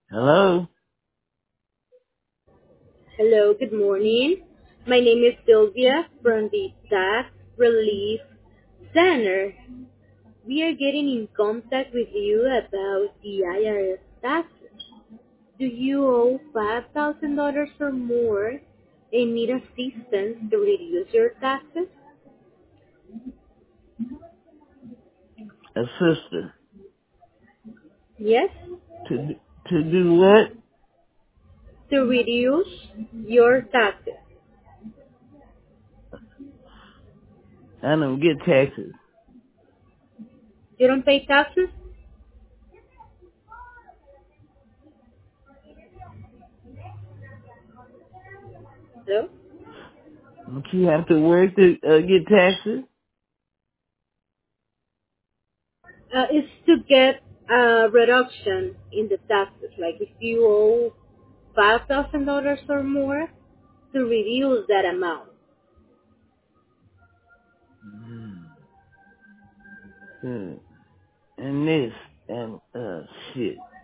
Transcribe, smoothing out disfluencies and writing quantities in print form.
Hello? Hello, good morning. My name is Sylvia from the Tax Relief Center. We are getting in contact with you about the IRS taxes. Do you owe $5,000 or more and need assistance to reduce your taxes? A sister. Yes, To, to do what? to reduce your taxes. I don't get taxes. You don't pay taxes? Hello? Don't you have to work to get taxes? It's to get a reduction in the taxes. Like if you owe $5,000 or more, to reduce that amount. Hmm. And this, and shit.